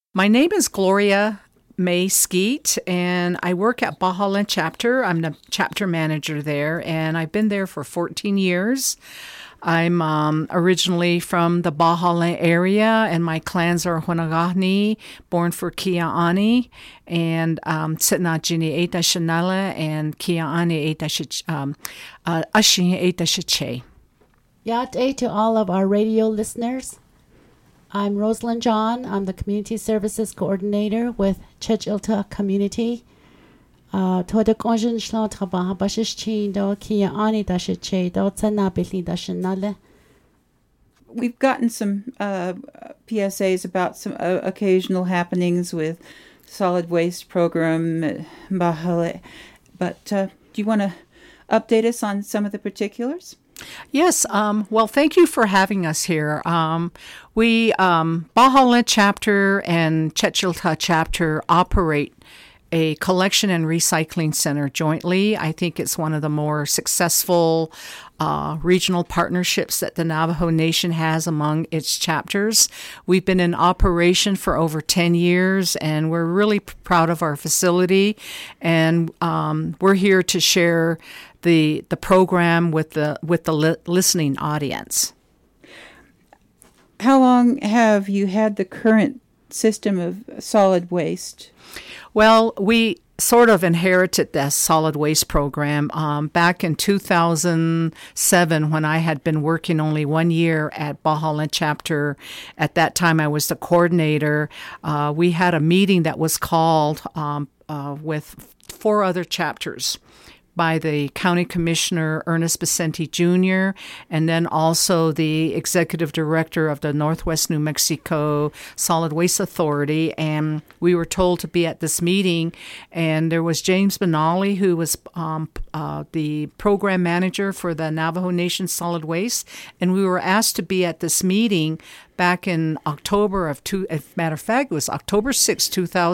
My name is Gloria May Skeet, and I work at Baja Land Chapter. I'm the chapter manager there, and I've been there for 14 years. I'm originally from the Baja Land area, and my clans are Hunagahni, born for Kia'ani, and Sitnajini Eta Shanala, and Kia'ani Eta Ashin Eta Shache. Ya'ate to all of our radio listeners. I'm Rosalind John. I'm the Community Services Coordinator with Church Ilta Community. Toda konjin shlon trabaha bashish chin do kia ani dashiche do tsana bili dashinale. We've gotten some PSAs about some occasional happenings with solid waste program, Bahale. But do you want to update us on some of the particulars? Yes. Well, thank you for having us here. We, Baja Land Chapter and Chechilta Chapter operate a collection and recycling center jointly. I think it's one of the more successful regional partnerships that the Navajo Nation has among its chapters. We've been in operation for over 10 years, and we're really proud of our facility. And we're here to share the program with the listening audience. How long have you had the current system of solid waste? Well, we sort of inherited this solid waste program back in 2007 when I had been working only 1 year at Baja Land Chapter. At that time, I was the coordinator. We had a meeting that was called with 4 other chapters by the County Commissioner Ernest Vicente Jr., and then also the Executive Director of the Northwest New Mexico Solid Waste Authority. And we were told to be at this meeting, and there was James Benally, who was the program manager for the Navajo Nation Solid Waste, and we were asked to be at this meeting back in October as a matter of fact, it was October 6,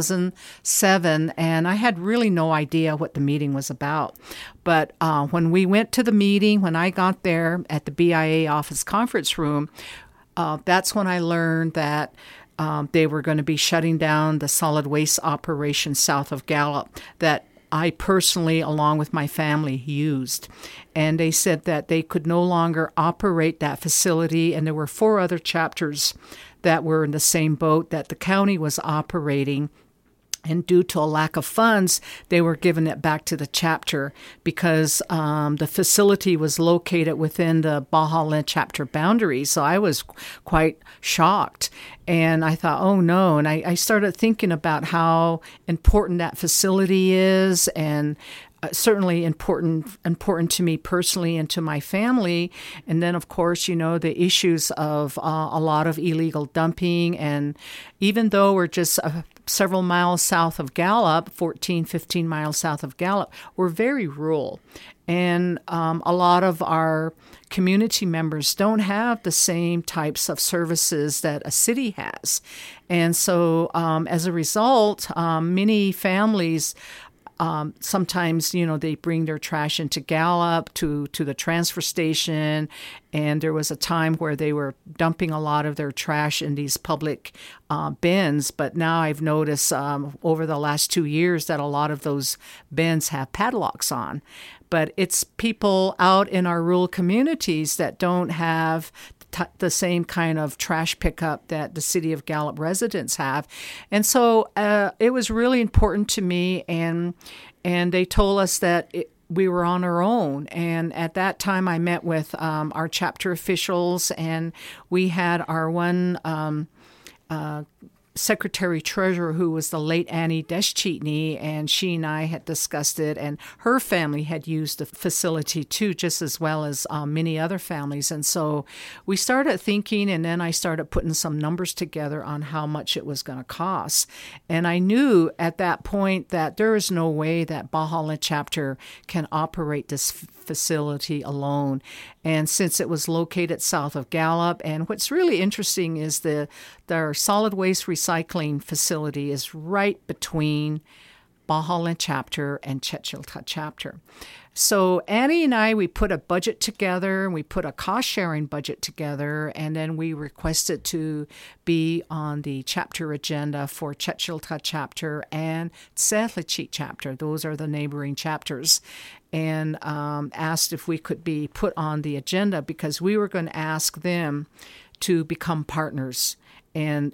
2007, and I had really no idea what the meeting was about. But when we went to the meeting, when I got there at the BIA office conference room, that's when I learned that they were going to be shutting down the solid waste operation south of Gallup that I personally, along with my family, used. And they said that they could no longer operate that facility, and there were 4 other chapters that were in the same boat that the county was operating. And due to a lack of funds, they were giving it back to the chapter because the facility was located within the Baja Land Chapter boundaries. So I was quite shocked. And I thought, oh no. And I started thinking about how important that facility is, and certainly important to me personally and to my family. And then, of course, the issues of a lot of illegal dumping. And even though we're just several miles south of Gallup, 14, 15 miles south of Gallup, we're very rural. And a lot of our community members don't have the same types of services that a city has. And so as a result, many families sometimes, they bring their trash into Gallup to the transfer station, and there was a time where they were dumping a lot of their trash in these public bins. But now I've noticed over the last 2 years that a lot of those bins have padlocks on. But it's people out in our rural communities that don't have the same kind of trash pickup that the city of Gallup residents have. And so it was really important to me, and they told us that we were on our own. And at that time, I met with our chapter officials, and we had our one secretary-treasurer, who was the late Annie Deschitney, and she and I had discussed it, and her family had used the facility too, just as well as many other families. And so we started thinking, and then I started putting some numbers together on how much it was going to cost. And I knew at that point that there is no way that Baja Land Chapter can operate this facility alone. And since it was located south of Gallup, and what's really interesting is their solid waste recycling facility is right between Baja Land Chapter and Chechilta Chapter. So Annie and I, we put a budget together, and we put a cost-sharing budget together, and then we requested to be on the chapter agenda for Chechilta chapter and Tselachit chapter. Those are the neighboring chapters. And asked if we could be put on the agenda because we were going to ask them to become partners. And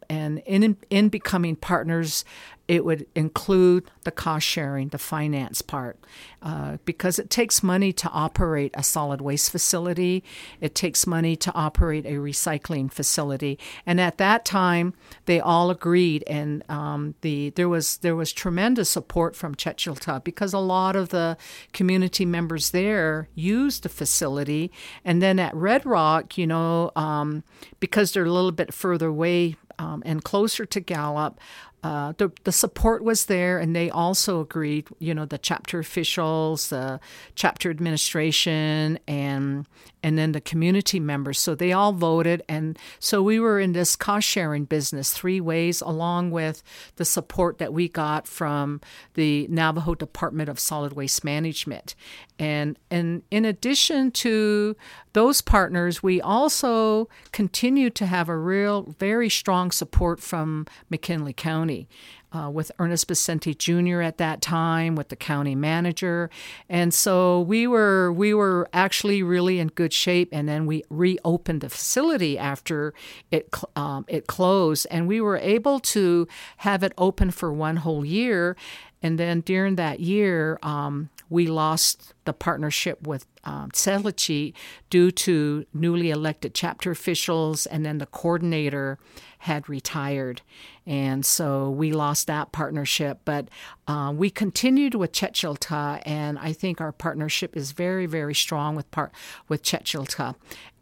in becoming partners, it would include the cost sharing, the finance part, because it takes money to operate a solid waste facility. It takes money to operate a recycling facility. And at that time, they all agreed, and there was tremendous support from Chechilta because a lot of the community members there used the facility. And then at Red Rock, because they're a little bit further away and closer to Gallup, the support was there, and they also agreed, the chapter officials, the chapter administration, and then the community members. So they all voted, and so we were in this cost-sharing business 3 ways, along with the support that we got from the Navajo Department of Solid Waste Management. And in addition to those partners, we also continued to have very strong support from McKinley County. With Ernest Vicente Jr. at that time, with the county manager. And so we were actually really in good shape, and then we reopened the facility after it closed, and we were able to have it open for 1 whole year. And then during that year, we lost the partnership with Tselachit due to newly elected chapter officials, and then the coordinator had retired. And so we lost that partnership. But we continued with Chechilta, and I think our partnership is very, very strong with Chechilta.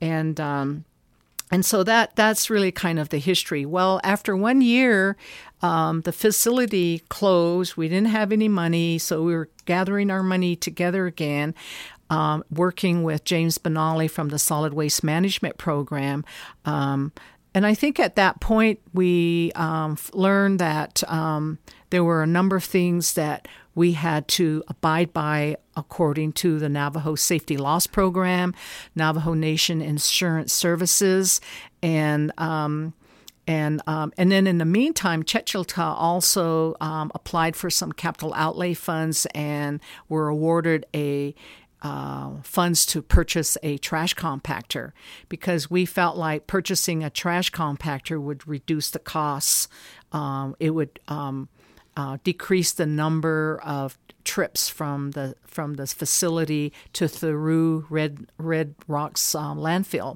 And so that's really kind of the history. Well, after 1 year, the facility closed. We didn't have any money, so we were gathering our money together again, working with James Benally from the Solid Waste Management Program. And I think at that point, we learned that there were a number of things that we had to abide by according to the Navajo Safety Loss Program, Navajo Nation Insurance Services, and then in the meantime, Chechilta also applied for some capital outlay funds and were awarded funds to purchase a trash compactor, because we felt like purchasing a trash compactor would reduce the costs. It would decrease the number of trips from the facility to Theru Red Rocks landfill,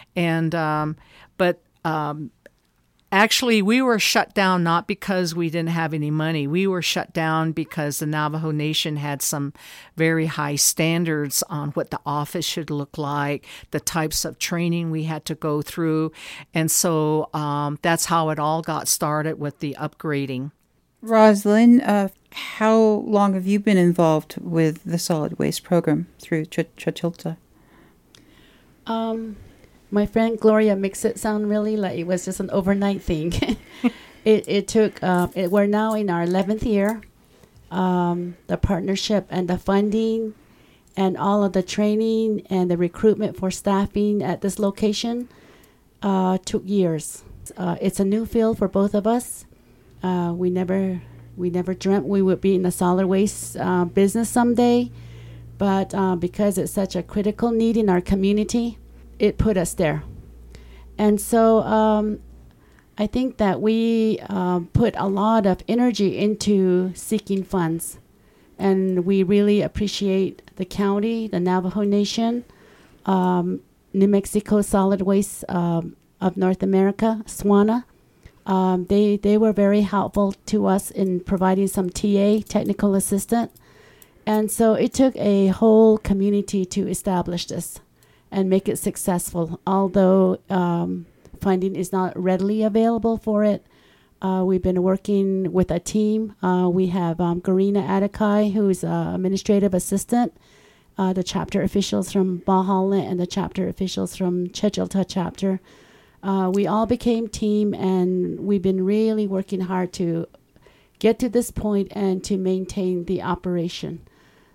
but actually, we were shut down not because we didn't have any money. We were shut down because the Navajo Nation had some very high standards on what the office should look like, the types of training we had to go through. And so that's how it all got started with the upgrading. Rosalind, how long have you been involved with the solid waste program through Chechilta? My friend Gloria makes it sound really like it was just an overnight thing. It took, we're now in our 11th year. The partnership and the funding and all of the training and the recruitment for staffing at this location took years. It's a new field for both of us. We never dreamt we would be in the solid waste business someday, but because it's such a critical need in our community, it put us there. And so I think that we put a lot of energy into seeking funds. And we really appreciate the county, the Navajo Nation, New Mexico Solid Waste of North America, SWANA. They were very helpful to us in providing some TA, technical assistant. And so it took a whole community to establish this and make it successful. Although funding is not readily available for it, we've been working with a team. We have Garina Atakai, who's an administrative assistant, the chapter officials from Bahala, and the chapter officials from Chechilta chapter. We all became team, and we've been really working hard to get to this point and to maintain the operation.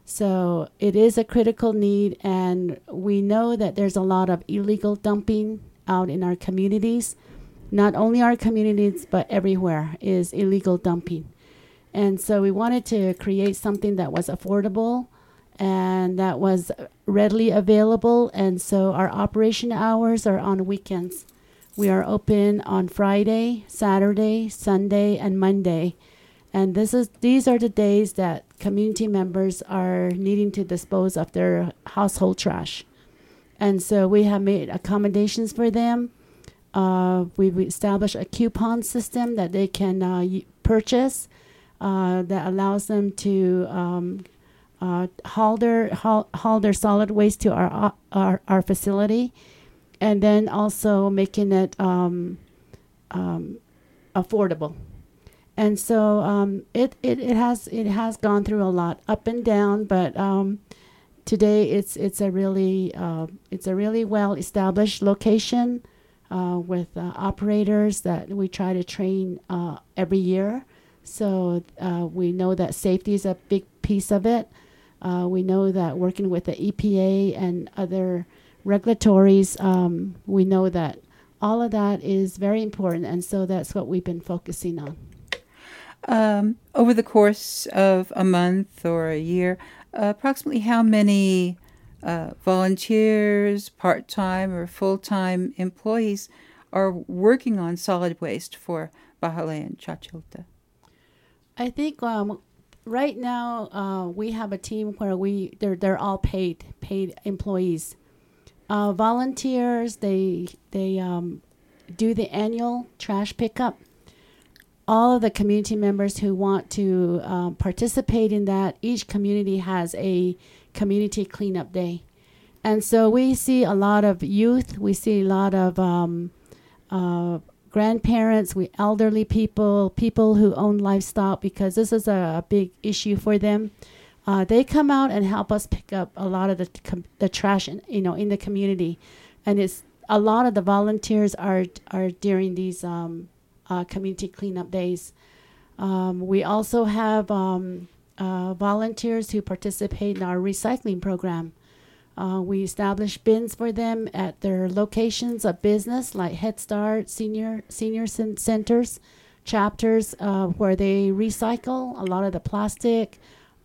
So it is a critical need, and we know that there's a lot of illegal dumping out in our communities. Not only our communities, but everywhere is illegal dumping. And so we wanted to create something that was affordable and that was readily available. And so our operation hours are on weekends. We are open on Friday, Saturday, Sunday, and Monday. And these are the days that community members are needing to dispose of their household trash. And so we have made accommodations for them. We've established a coupon system that they can purchase that allows them to haul their solid waste to our facility, and then also making it affordable. And so it has gone through a lot up and down, but today it's a really well established location with operators that we try to train every year. So we know that safety is a big piece of it. We know that working with the EPA and other regulatories, we know that all of that is very important, and so that's what we've been focusing on. Over the course of a month or a year, approximately how many volunteers, part-time or full-time employees are working on solid waste for Bahale and Chachilta? I think right now we have a team where they're all paid employees. Volunteers, they do the annual trash pickup. All of the community members who want to participate in that, each community has a community cleanup day. And so we see a lot of youth, we see a lot of grandparents, elderly people who own livestock, because this is a big issue for them. They come out and help us pick up a lot of the trash in the community. And it's a lot of the volunteers are during these community cleanup days. We also have volunteers who participate in our recycling program. We establish bins for them at their locations of business, like Head Start, senior centers, chapters, where they recycle a lot of the plastic,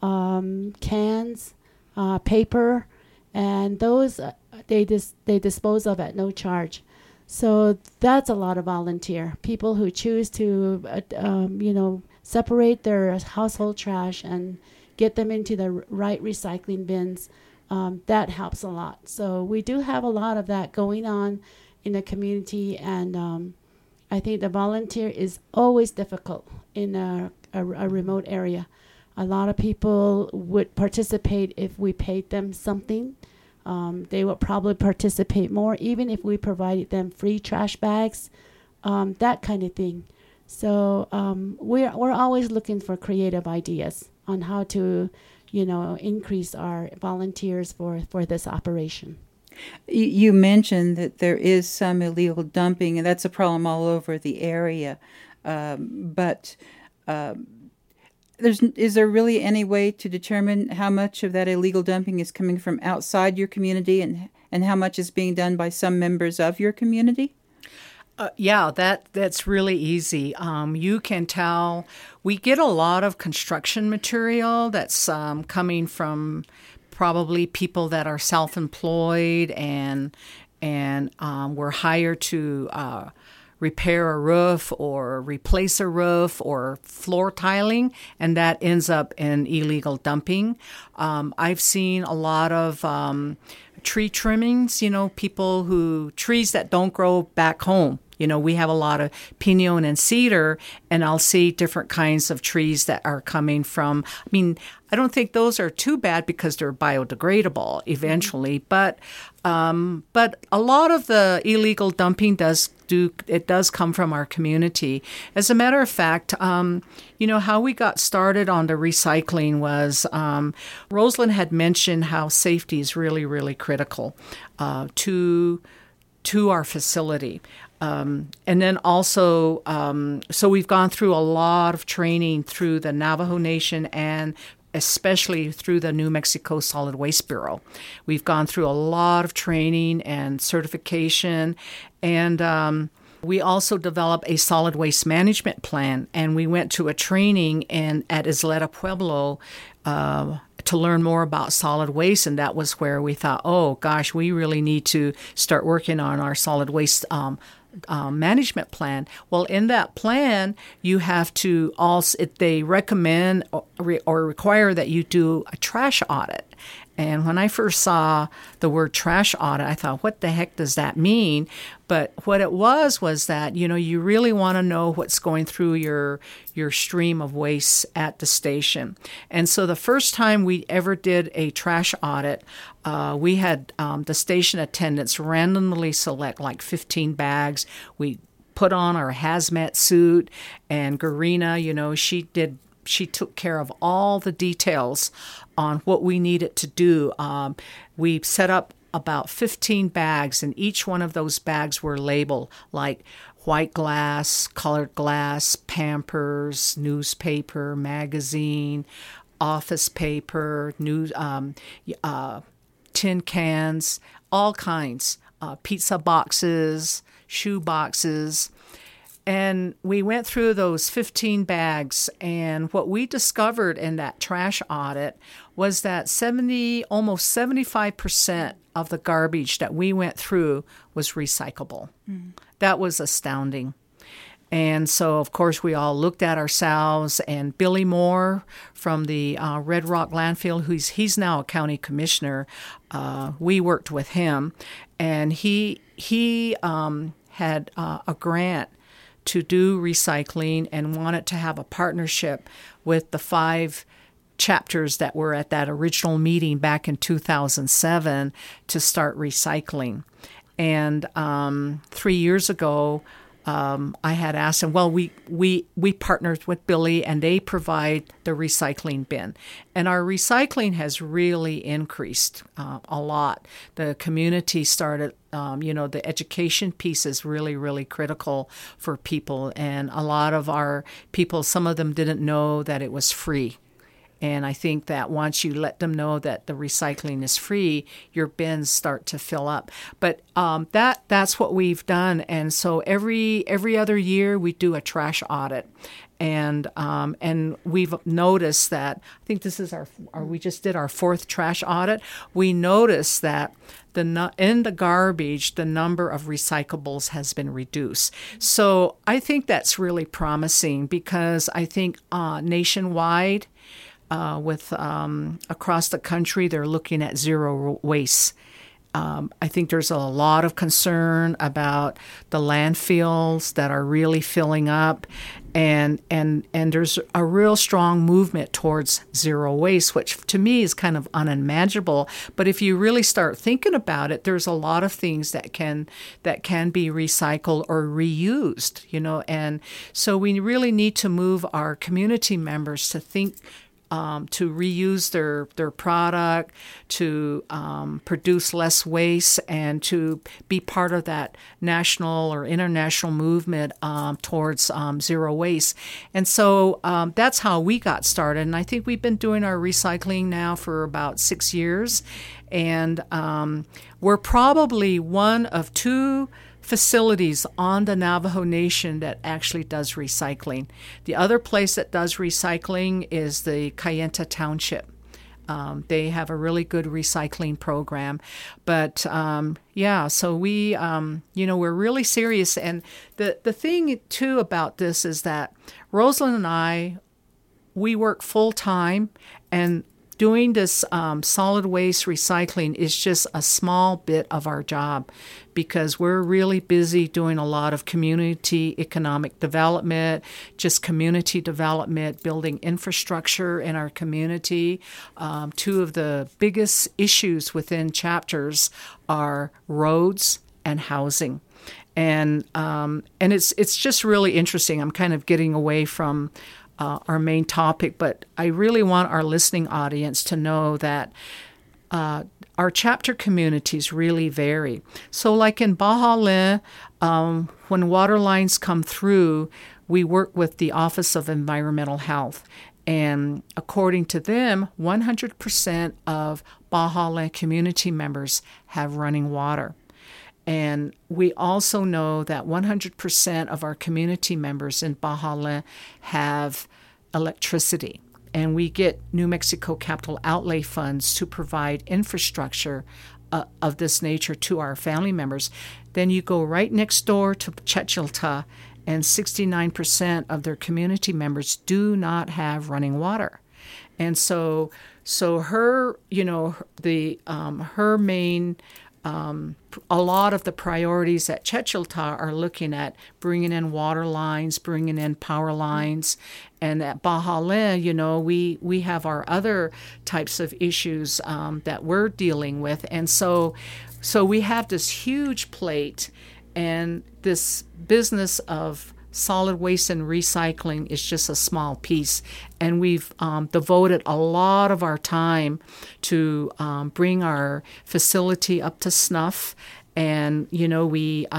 cans, paper, and those they dispose of at no charge. So that's a lot of volunteer people who choose to, separate their household trash and get them into the right recycling bins. That helps a lot. So we do have a lot of that going on in the community, and I think the volunteer is always difficult in a remote area. A lot of people would participate if we paid them something. They would probably participate more, even if we provided them free trash bags, that kind of thing. So we're always looking for creative ideas on how to, increase our volunteers for this operation. You mentioned that there is some illegal dumping, and that's a problem all over the area. But is there really any way to determine how much of that illegal dumping is coming from outside your community and how much is being done by some members of your community? Yeah, that's really easy. You can tell we get a lot of construction material that's coming from probably people that are self-employed and were hired to repair a roof or replace a roof or floor tiling, and that ends up in illegal dumping. I've seen a lot of tree trimmings, trees that don't grow back home. We have a lot of pinon and cedar, and I'll see different kinds of trees that are coming from, I don't think those are too bad because they're biodegradable eventually, but a lot of the illegal dumping does come from our community. As a matter of fact, how we got started on the recycling was Rosalind had mentioned how safety is really, really critical to our facility. And then also, so we've gone through a lot of training through the Navajo Nation and especially through the New Mexico Solid Waste Bureau. We've gone through a lot of training and certification, and we also developed a solid waste management plan, and we went to a training at Isleta Pueblo to learn more about solid waste, and that was where we thought, oh gosh, we really need to start working on our solid waste management plan. Well, in that plan, you have to also, they recommend or require that you do a trash audit. And when I first saw the word trash audit, I thought, what the heck does that mean? But what it was that, you really want to know what's going through your stream of waste at the station. And so the first time we ever did a trash audit, we had the station attendants randomly select like 15 bags. We put on our hazmat suit, and Garina, she took care of all the details on what we needed to do. We set up about 15 bags, and each one of those bags were labeled like white glass, colored glass, Pampers, newspaper, magazine, office paper, tin cans, all kinds, pizza boxes, shoe boxes. And we went through those 15 bags, and what we discovered in that trash audit was that almost 75% of the garbage that we went through was recyclable. That was astounding. And so, of course, we all looked at ourselves, and Billy Moore from the Red Rock Landfill, he's now a county commissioner, we worked with him, and he had a grant to do recycling and wanted to have a partnership with the 5 chapters that were at that original meeting back in 2007 to start recycling. And 3 years ago, I had asked him, well, we partnered with Billy, and they provide the recycling bin. And our recycling has really increased a lot. The community started, the education piece is really, really critical for people. And a lot of our people, some of them didn't know that it was free. And I think that once you let them know that the recycling is free, your bins start to fill up. But that's what we've done. And so every other year we do a trash audit. And we've noticed that, I think this is we just did our 4th trash audit. We noticed that in the garbage, the number of recyclables has been reduced. So I think that's really promising, because I think nationwide, with across the country, they're looking at zero waste. I think there's a lot of concern about the landfills that are really filling up, and there's a real strong movement towards zero waste, which to me is kind of unimaginable. But if you really start thinking about it, there's a lot of things that can be recycled or reused, and so we really need to move our community members to think, to reuse their product, to produce less waste, and to be part of that national or international movement towards zero waste. And so that's how we got started. And I think we've been doing our recycling now for about 6 years. And we're probably one of 2 facilities on the Navajo Nation that actually does recycling. The other place that does recycling is the Kayenta Township. They have a really good recycling program. But so we, we're really serious. And the thing too about this is that Rosalind and I, we work full time, and doing this solid waste recycling is just a small bit of our job, because we're really busy doing a lot of community economic development, just community development, building infrastructure in our community. 2 of the biggest issues within chapters are roads and housing. And it's just really interesting. I'm kind of getting away from our main topic, but I really want our listening audience to know that our chapter communities really vary. So like in Baja Lin, when water lines come through, we work with the Office of Environmental Health. And according to them, 100% of Baja Land community members have running water. And we also know that 100% of our community members in Baja Land have electricity. And we get New Mexico capital outlay funds to provide infrastructure of this nature to our family members. Then you go right next door to Chechilta, and 69% of their community members do not have running water. And so her, her main, a lot of the priorities at Chechilta are looking at bringing in water lines, bringing in power lines. And at Baja Land, we have our other types of issues that we're dealing with. And so we have this huge plate, and this business of solid waste and recycling is just a small piece. And we've devoted a lot of our time to bring our facility up to snuff. And, we're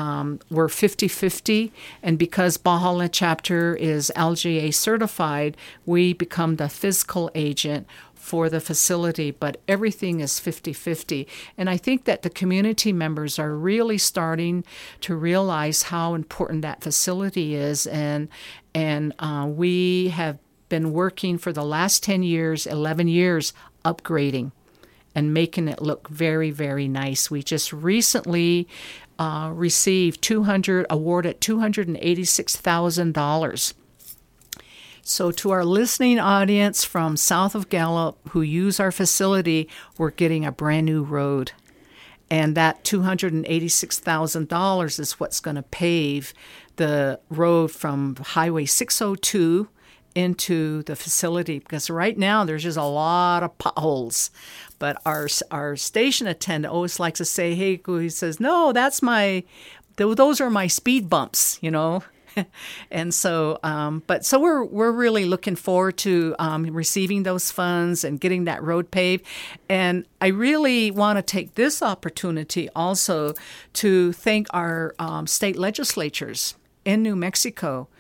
50-50. And because Baja Land chapter is LGA certified, we become the fiscal agent for the facility, but everything is 50-50. And I think that the community members are really starting to realize how important that facility is. And we have been working for the last 10 years, 11 years, upgrading and making it look very, very nice. We just recently received awarded $286,000. So to our listening audience from south of Gallup who use our facility, we're getting a brand new road. And that $286,000 is what's going to pave the road from Highway 602 into the facility, because right now there's just a lot of potholes. But our station attendant always likes to say, hey, he says, no, those are my speed bumps, And so, so we're really looking forward to receiving those funds and getting that road paved. And I really want to take this opportunity also to thank our state legislatures in New Mexico,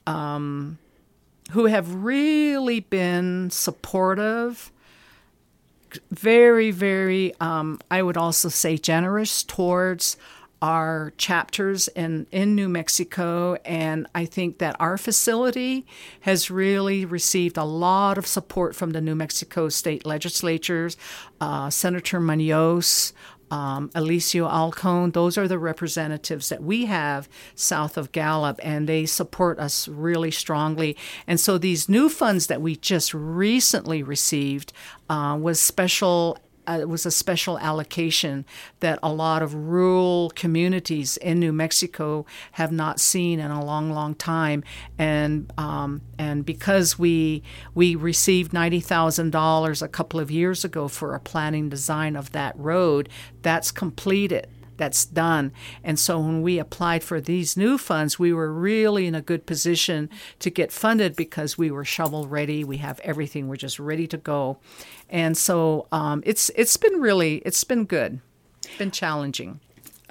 who have really been supportive, very, very, I would also say generous towards our chapters in New Mexico. And I think that our facility has really received a lot of support from the New Mexico state legislatures, Senator Munoz, Alicio Alcon. Those are the representatives that we have south of Gallup, and they support us really strongly. And so these new funds that we just recently received was a special allocation that a lot of rural communities in New Mexico have not seen in a long, long time. And because we received $90,000 a couple of years ago for a planning design of that road, that's completed. That's done. And so when we applied for these new funds, we were really in a good position to get funded because we were shovel ready. We have everything. We're just ready to go. And so it's been good. It's been challenging.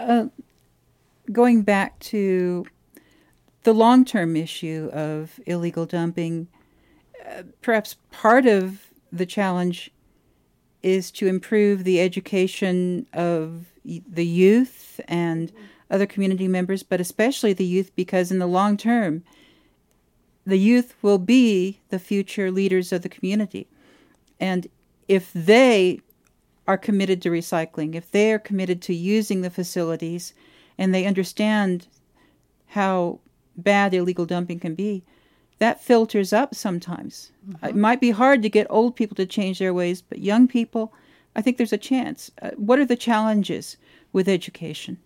Going back to the long-term issue of illegal dumping, perhaps part of the challenge is to improve the education of the youth and other community members, but especially the youth, because in the long term, the youth will be the future leaders of the community. And if they are committed to recycling, if they are committed to using the facilities, and they understand how bad illegal dumping can be, that filters up sometimes. Mm-hmm. It might be hard to get old people to change their ways, but young people, I think there's a chance. What are the challenges with education?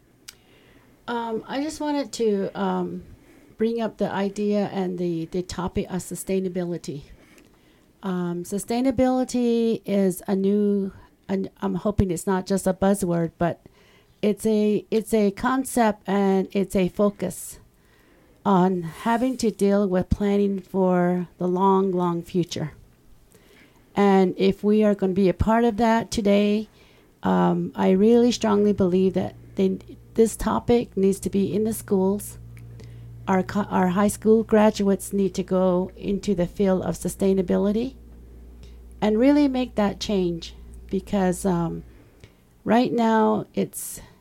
I just wanted to bring up the idea and the topic of sustainability. Sustainability is I'm hoping it's not just a buzzword, but it's a concept and it's a focus on having to deal with planning for the long, long future. And if we are going to be a part of that today, I really strongly believe that this topic needs to be in the schools, our high school graduates need to go into the field of sustainability and really make that change, because right now it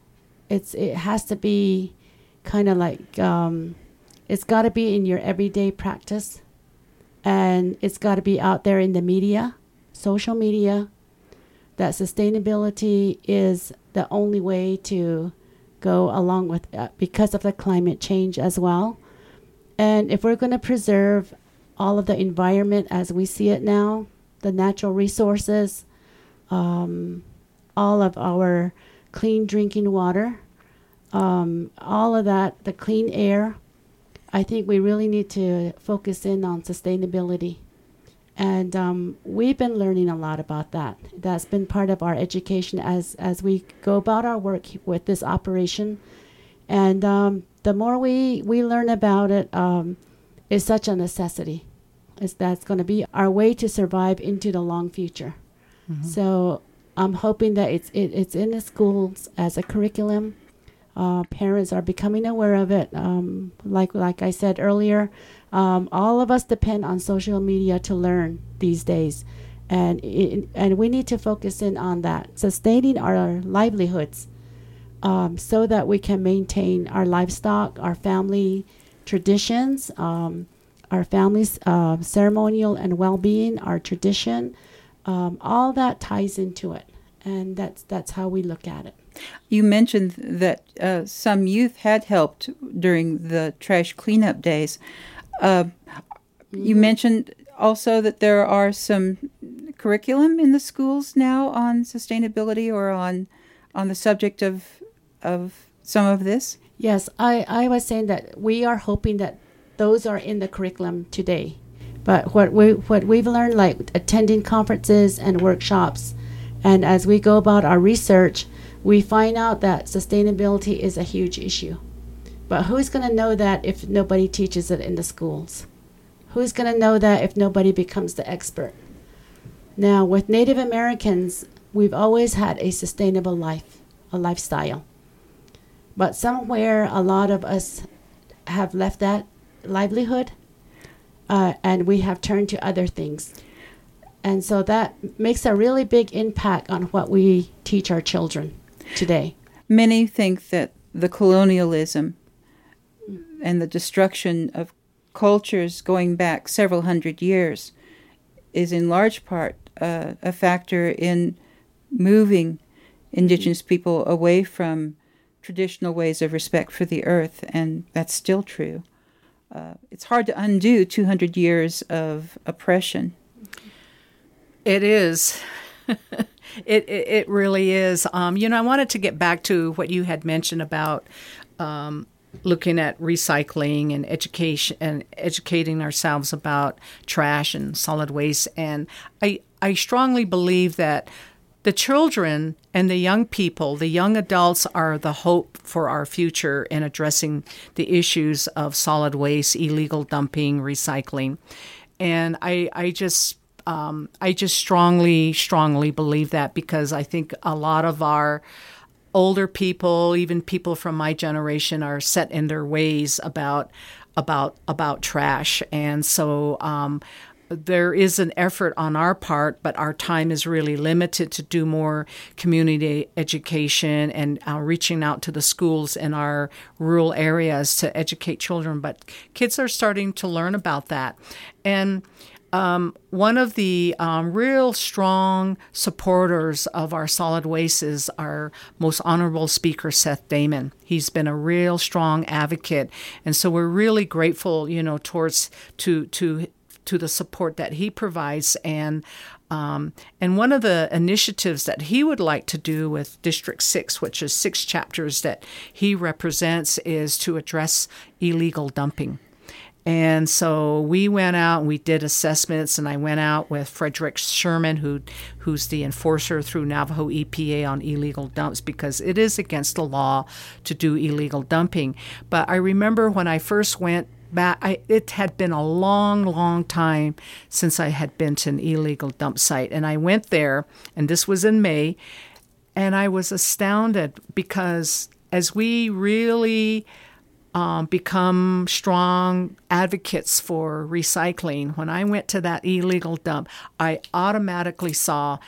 has to be kind of like it's got to be in your everyday practice, and it's got to be out there in the media, social media, that sustainability is the only way to go along with because of the climate change as well. And if we're going to preserve all of the environment as we see it now, the natural resources, all of our clean drinking water, all of that, the clean air, I think we really need to focus in on sustainability. And we've been learning a lot about that. That's been part of our education as we go about our work with this operation. And the more we learn about it, it's such a necessity. That's going to be our way to survive into the long future. Mm-hmm. So I'm hoping that it's in the schools as a curriculum. Parents are becoming aware of it. Like I said earlier, all of us depend on social media to learn these days, and we need to focus in on that, sustaining our livelihoods, so that we can maintain our livestock, our family traditions, our family's ceremonial and well-being, our tradition. All that ties into it, and that's how we look at it. You mentioned that some youth had helped during the trash cleanup days. You mentioned also that there are some curriculum in the schools now on sustainability or on the subject of some of this. Yes, I was saying that we are hoping that those are in the curriculum today. But what we've learned, like attending conferences and workshops, and as we go about our research, we find out that sustainability is a huge issue. But who's going to know that if nobody teaches it in the schools? Who's going to know that if nobody becomes the expert? Now, with Native Americans, we've always had a sustainable life, a lifestyle. But somewhere, a lot of us have left that livelihood, and we have turned to other things. And so that makes a really big impact on what we teach our children today. Many think that the colonialism and the destruction of cultures going back several hundred years is in large part a factor in moving indigenous people away from traditional ways of respect for the earth, and that's still true. It's hard to undo 200 years of oppression. It is. It really is. I wanted to get back to what you had mentioned about looking at recycling and education and educating ourselves about trash and solid waste. And I strongly believe that the children and the young people, the young adults, are the hope for our future in addressing the issues of solid waste, illegal dumping, recycling. And I just strongly believe that, because I think a lot of our older people, even people from my generation, are set in their ways about trash. And so there is an effort on our part, but our time is really limited to do more community education and reaching out to the schools in our rural areas to educate children. But kids are starting to learn about that. And one of the real strong supporters of our solid waste is our most honorable speaker, Seth Damon. He's been a real strong advocate, and so we're really grateful, towards to the support that he provides. And one of the initiatives that he would like to do with District 6, which is 6 chapters that he represents, is to address illegal dumping. And so we went out and we did assessments, and I went out with Frederick Sherman, who's the enforcer through Navajo EPA on illegal dumps, because it is against the law to do illegal dumping. But I remember when I first went back, it had been a long time since I had been to an illegal dump site. And I went there, and this was in May, and I was astounded because as we really become strong advocates for recycling. When I went to that illegal dump, I automatically saw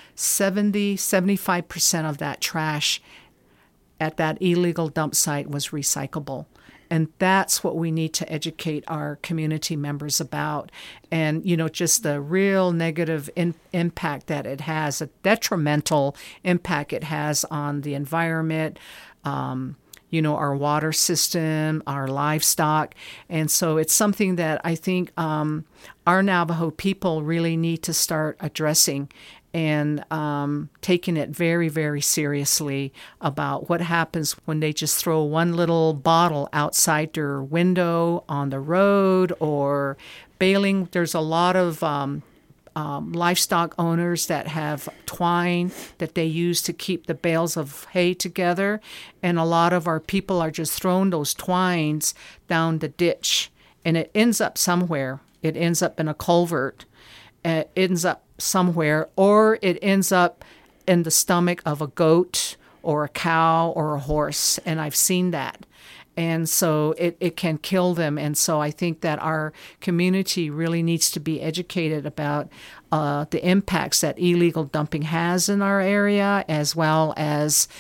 75% of that trash at that illegal dump site was recyclable. And that's what we need to educate our community members about. And, just the real negative impact that it has, a detrimental impact it has on the environment, our water system, our livestock. And so it's something that I think our Navajo people really need to start addressing and taking it very, very seriously about what happens when they just throw one little bottle outside their window on the road or baling. There's a lot of livestock owners that have twine that they use to keep the bales of hay together, and a lot of our people are just throwing those twines down the ditch, and it ends up somewhere. It ends up in a culvert. It ends up somewhere, or it ends up in the stomach of a goat or a cow or a horse, and I've seen that. And so it can kill them. And so I think that our community really needs to be educated about the impacts that illegal dumping has in our area, as well as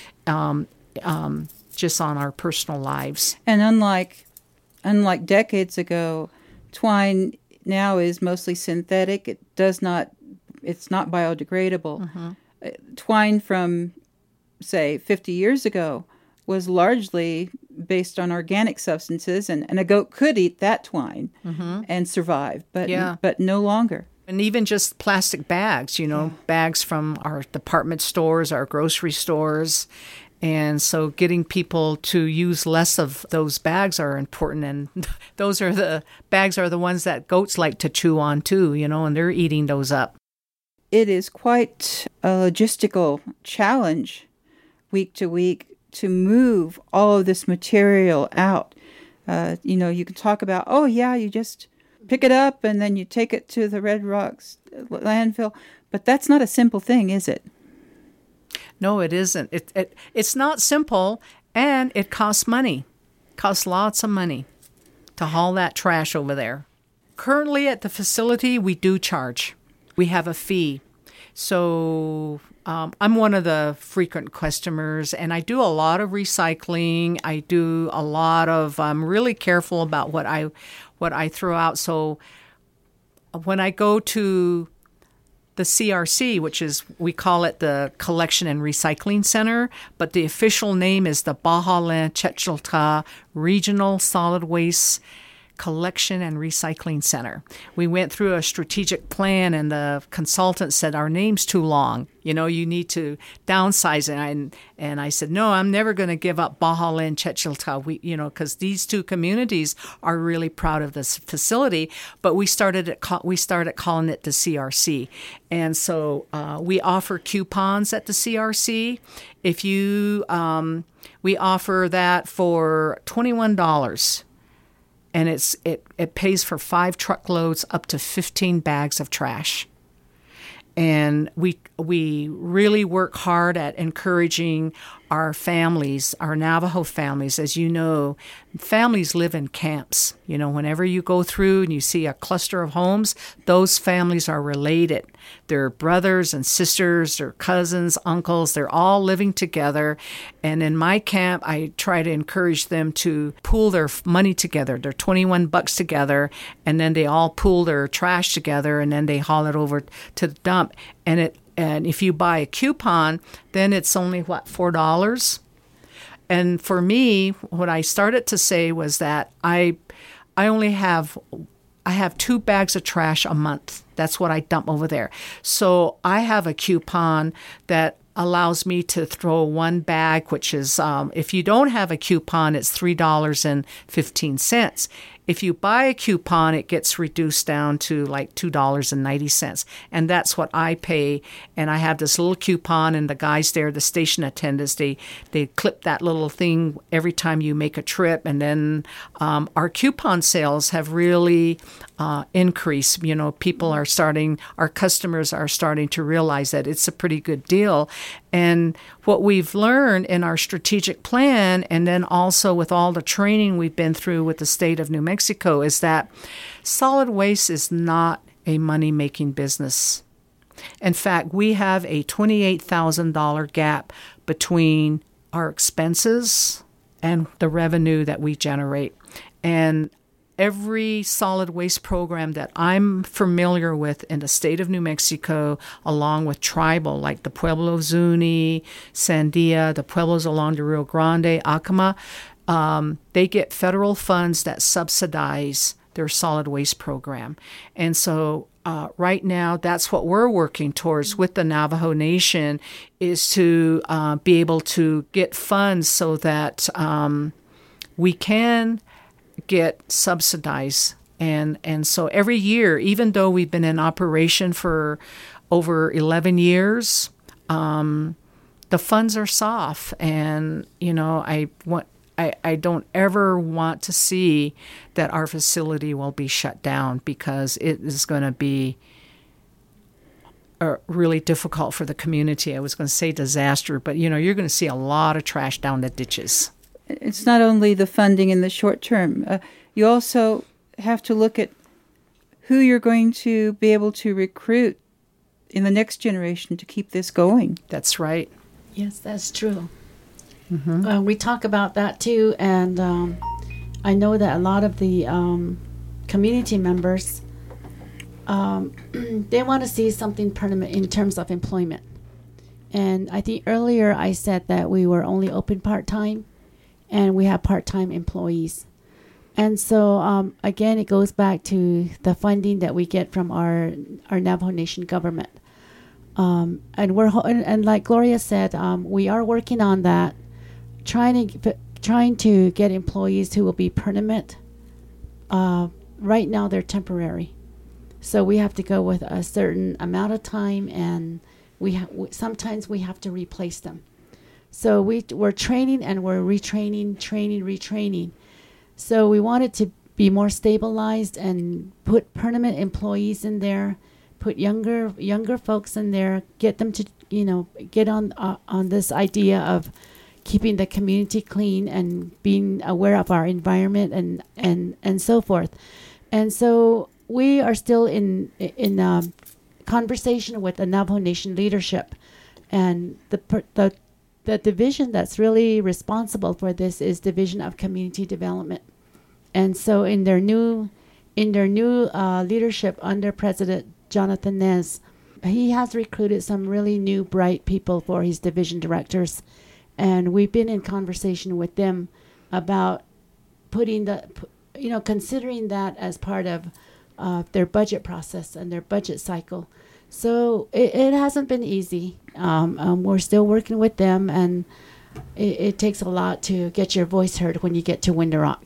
just on our personal lives. And unlike decades ago, twine now is mostly synthetic. It's not biodegradable. Mm-hmm. Twine from, say, 50 years ago was largely based on organic substances, and a goat could eat that twine and survive, but no longer. And even just plastic bags, bags from our department stores, our grocery stores. And so getting people to use less of those bags are important. And the bags are the ones that goats like to chew on too, and they're eating those up. It is quite a logistical challenge week to week to move all of this material out. You can talk about, you just pick it up and then you take it to the Red Rocks landfill. But that's not a simple thing, is it? No, it isn't. It's not simple, and it costs money. Costs lots of money to haul that trash over there. Currently at the facility, we do charge. We have a fee. So I'm one of the frequent customers, and I do a lot of recycling. I do a lot of, I'm really careful about what I throw out. So when I go to the CRC, which is, we call it the Collection and Recycling Center, but the official name is the Baja Land Chechilta Regional Solid Waste Collection and Recycling Center. We went through a strategic plan, and the consultant said, our name's too long. You need to downsize it. And I said, no, I'm never going to give up Baja Land Chechilta. Because these two communities are really proud of this facility. But we started calling it the CRC. And so we offer coupons at the CRC. If you, we offer that for $21. And it pays for 5 truckloads up to 15 bags of trash. And we really work hard at encouraging our families, our Navajo families. As you know, families live in camps. Whenever you go through and you see a cluster of homes, those families are related. They're brothers and sisters, they're cousins, uncles, they're all living together. And in my camp, I try to encourage them to pool their money together. They're $21 together, and then they all pool their trash together, and then they haul it over to the dump. And if you buy a coupon, then it's only, $4? And for me, what I started to say was that I have 2 bags of trash a month. That's what I dump over there. So I have a coupon that allows me to throw 1 bag, which is, if you don't have a coupon, it's $3.15. If you buy a coupon, it gets reduced down to like $2.90. And that's what I pay. And I have this little coupon, and the guys there, the station attendants, they clip that little thing every time you make a trip. And then our coupon sales have really increased. Our customers are starting to realize that it's a pretty good deal. And what we've learned in our strategic plan, and then also with all the training we've been through with the state of New Mexico, is that solid waste is not a money-making business. In fact, we have a $28,000 gap between our expenses and the revenue that we generate. And every solid waste program that I'm familiar with in the state of New Mexico, along with tribal, like the Pueblo of Zuni, Sandia, the pueblos along the Rio Grande, Acoma, they get federal funds that subsidize their solid waste program. And so right now, that's what we're working towards with the Navajo Nation, is to be able to get funds so that we can get subsidized. And so every year, even though we've been in operation for over 11 years, the funds are soft. And, I don't ever want to see that our facility will be shut down, because it is going to be really difficult for the community. I was going to say disaster, but, you're going to see a lot of trash down the ditches. It's not only the funding in the short term. You also have to look at who you're going to be able to recruit in the next generation to keep this going. That's right. Yes, that's true. Mm-hmm. We talk about that too, and I know that a lot of the community members, they want to see something permanent in terms of employment. And I think earlier I said that we were only open part-time, and we have part-time employees. And so, again, it goes back to the funding that we get from our Navajo Nation government. And like Gloria said, we are working on that, trying to get employees who will be permanent. Right now, they're temporary, so we have to go with a certain amount of time, and sometimes we have to replace them. So we're training and we're retraining. So we wanted to be more stabilized and put permanent employees in there, put younger folks in there, get them to get on this idea of keeping the community clean and being aware of our environment and so forth. And so we are still in conversation with the Navajo Nation leadership, and the division that's really responsible for this is Division of Community Development. And so in their new leadership under President Jonathan Nez, he has recruited some really new bright people for his division directors, and we've been in conversation with them about considering that as part of their budget process and their budget cycle. So it hasn't been easy. We're still working with them, and it takes a lot to get your voice heard when you get to Window Rock.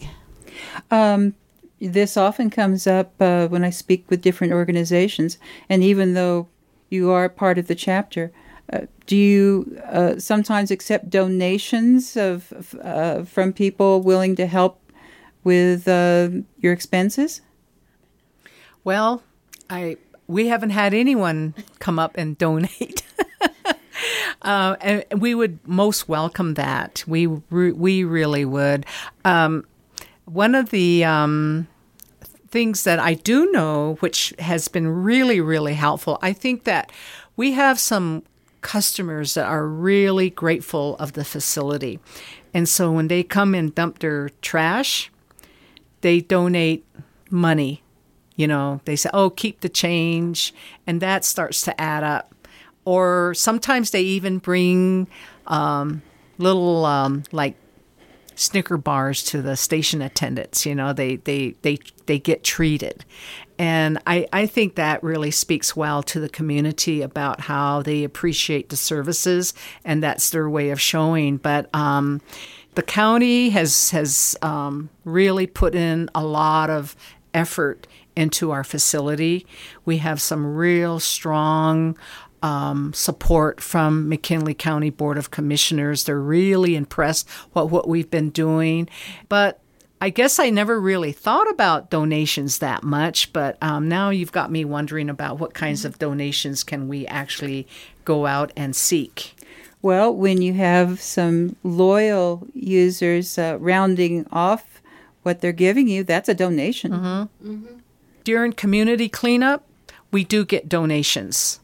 This often comes up when I speak with different organizations, and even though you are part of the chapter, do you sometimes accept donations from people willing to help with your expenses? Well, we haven't had anyone come up and donate. And we would most welcome that. We really would. One of the things that I do know, which has been really, really helpful, I think that we have some customers that are really grateful of the facility. And so when they come and dump their trash, they donate money. They say, oh, keep the change. And that starts to add up. Or sometimes they even bring little like Snicker bars to the station attendants. They get treated. And I think that really speaks well to the community about how they appreciate the services, and that's their way of showing. But the county has really put in a lot of effort into our facility. We have some real strong support from McKinley County Board of Commissioners. They're really impressed with what we've been doing. But I guess I never really thought about donations that much, but now you've got me wondering about what kinds of donations can we actually go out and seek. Well, when you have some loyal users rounding off what they're giving you, that's a donation. During community cleanup, we do get donations.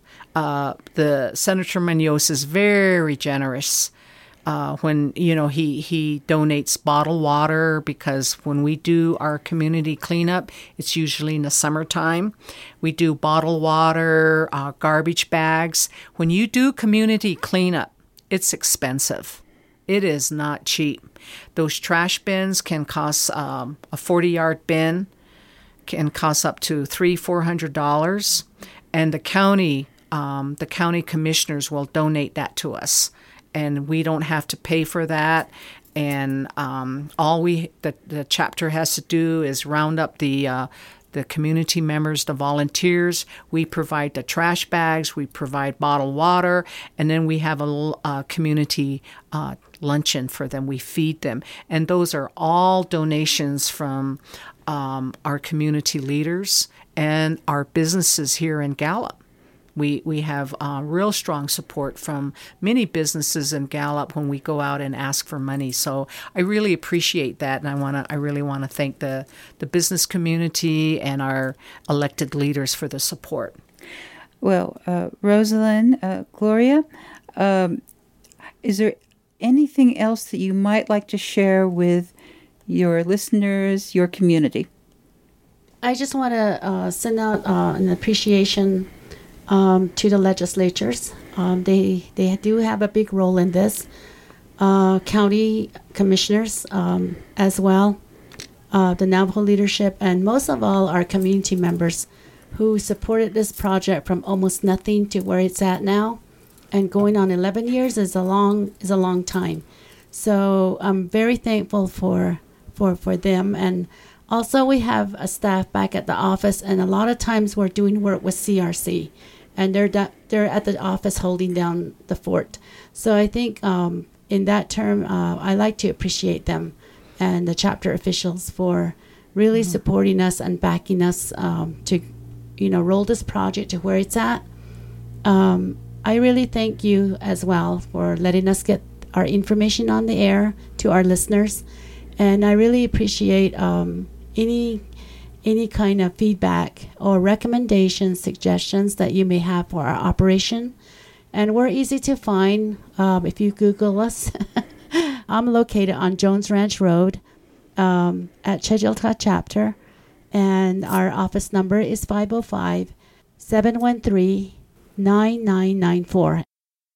The Senator Munoz is very generous when he donates bottled water, because when we do our community cleanup, it's usually in the summertime. We do bottled water, garbage bags. When you do community cleanup, it's expensive. It is not cheap. Those trash bins can cost a 40-yard bin can cost up to $300-$400, and the county commissioners will donate that to us, and we don't have to pay for that. And all the chapter has to do is round up the community members, the volunteers. We provide the trash bags, we provide bottled water, and then we have a community luncheon for them. We feed them, and those are all donations from our community leaders and our businesses here in Gallup. We have real strong support from many businesses in Gallup when we go out and ask for money. So I really appreciate that, and I really want to thank the business community and our elected leaders for the support. Well, Rosalind, Gloria, is there anything else that you might like to share with your listeners, your community? I just want to send out an appreciation to the legislatures. They do have a big role in this. County commissioners as well, the Navajo leadership, and most of all our community members who supported this project from almost nothing to where it's at now. And going on 11 years is a long time. So I'm very thankful for them. And also we have a staff back at the office, and a lot of times we're doing work with CRC, and they're at the office holding down the fort. So I think in that term, I like to appreciate them and the chapter officials for really supporting us and backing us to roll this project to where it's at. I really thank you as well for letting us get our information on the air to our listeners. And I really appreciate any kind of feedback or recommendations, suggestions that you may have for our operation. And we're easy to find if you Google us. I'm located on Jones Ranch Road at Chejilta Chapter, and our office number is 505-713-9994.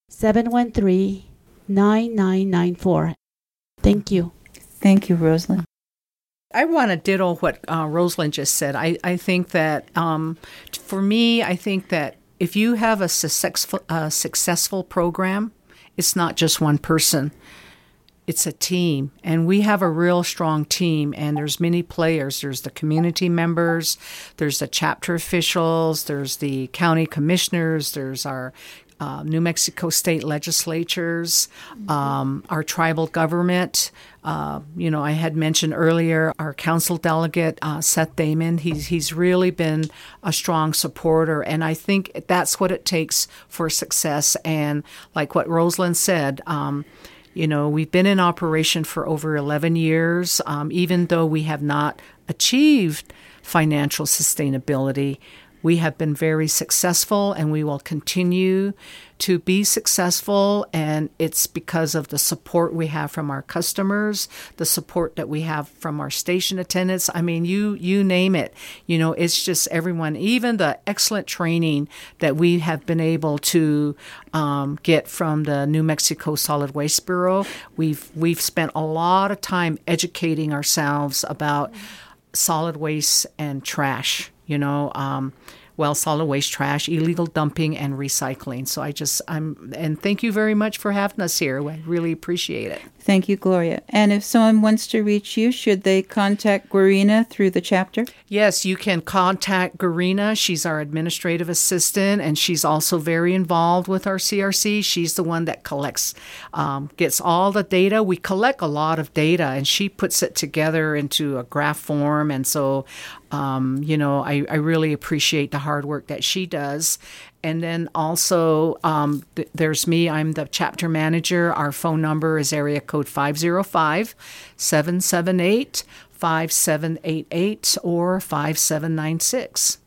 713-9994. Thank you. Thank you, Rosalind. I want to ditto what Rosalind just said. I think that for me, I think that if you have a successful program, it's not just one person. It's a team, and we have a real strong team, and there's many players. There's the community members, there's the chapter officials, there's the county commissioners, there's our New Mexico state legislatures, our tribal government. I had mentioned earlier our council delegate, Seth Damon. He's really been a strong supporter, and I think that's what it takes for success. And like what Rosalind said, we've been in operation for over 11 years, even though we have not achieved financial sustainability. We have been very successful, and we will continue to be successful, and it's because of the support we have from our customers, the support that we have from our station attendants. I mean, you name it. It's just everyone, even the excellent training that we have been able to get from the New Mexico Solid Waste Bureau. We've spent a lot of time educating ourselves about solid waste and trash. Solid waste, trash, illegal dumping, and recycling. So and thank you very much for having us here. I really appreciate it. Thank you, Gloria. And if someone wants to reach you, should they contact Guarina through the chapter? Yes, you can contact Guarina. She's our administrative assistant, and she's also very involved with our CRC. She's the one that collects, gets all the data. We collect a lot of data, and she puts it together into a graph form. And so, I really appreciate the hard work that she does. And then also there's me. I'm the chapter manager. Our phone number is area code 505-778-5788 or 5796.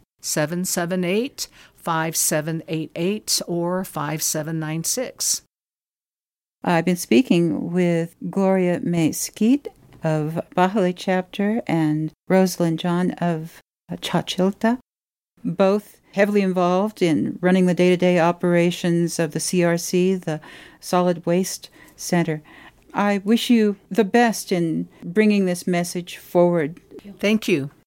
778-5788 or 5796. I've been speaking with Gloria May Skeet of Bahale Chapter and Rosalind John of Chachilta, both heavily involved in running the day-to-day operations of the CRC, the Solid Waste Center. I wish you the best in bringing this message forward. Thank you.